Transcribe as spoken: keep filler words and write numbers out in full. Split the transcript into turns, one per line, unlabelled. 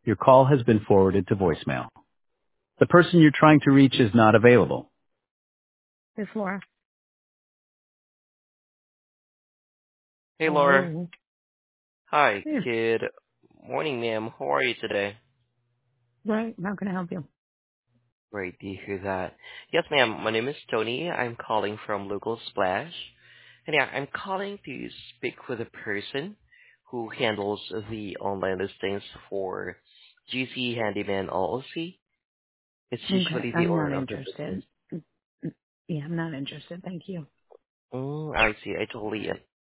Your call has been forwarded to voicemail. The person you're trying to reach is not available.
It's Laura.
Hey, Laura.
Hello.
Hi.
Yeah.
Good morning, ma'am. How are you today?
Right. How can I help you?
Great to hear that. Yes, ma'am. My name is Tony. I'm calling from Local Splash. And yeah, I'm calling to speak with a person who handles the online listings for G C Handyman L L C. It's
Okay.
usually the
I'm not
owner of the business.
interested. Mm, mm, Yeah, I'm not interested. Thank you.
Mm, I see. I totally